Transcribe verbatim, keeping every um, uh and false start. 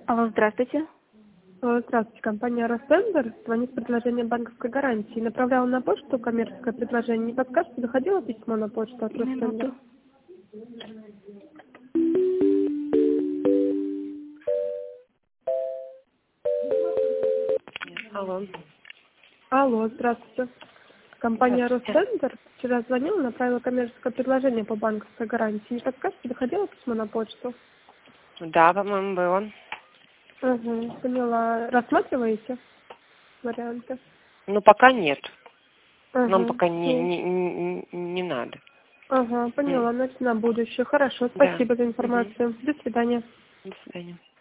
Алло, здравствуйте. Э, Здравствуйте, компания «Ростендер». Звонит с предложением банковской гарантии. Направляла на почту коммерческое предложение. Не подскажете, доходило письмо на почту от «Ростендер»? Минуту. Алло. Алло, здравствуйте. Компания Здравствуйте. «Ростендер». Вчера звонила, направила коммерческое предложение по банковской гарантии. Не подскажете, доходило письмо на почту? Да, по-моему, было. Угу, поняла. Рассматриваете варианты? Ну, пока нет. Нам Угу. пока не, Ну, не, не, не надо. ага, М, поняла. Значит, на будущее. Хорошо, Да. спасибо за Мгм. информацию. До свидания. До свидания.